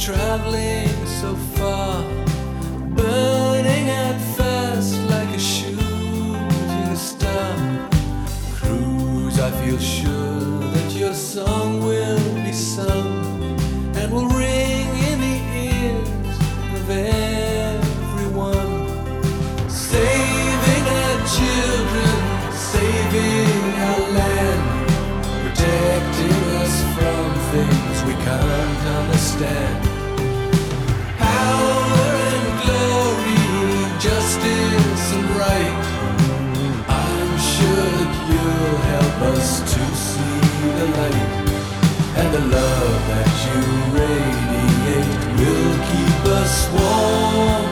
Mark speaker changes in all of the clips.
Speaker 1: traveling so far, burning at first like a shooting star. Cruise, I feel sure that your song will be sung and will ring in the ears of everyone. Saving our children, saving our land, protecting us from things we can't understand. Power and glory, justice and right, I'm sure that you'll help us to see the light. And the love that you radiate will keep us warm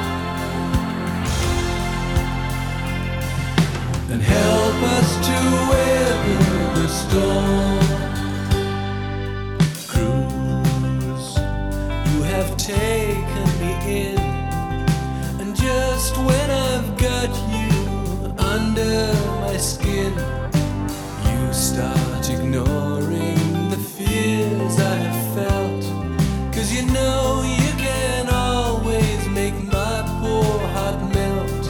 Speaker 1: and help us to weather the storm. Cruise, you have taken me in, and just when I've got you under my skin, you start ignoring the fears I have felt. 'Cause you know you can always make my poor heart melt.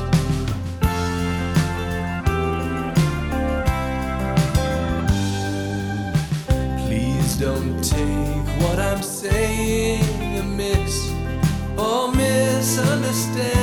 Speaker 1: Please don't take what I'm saying amiss or misunderstand.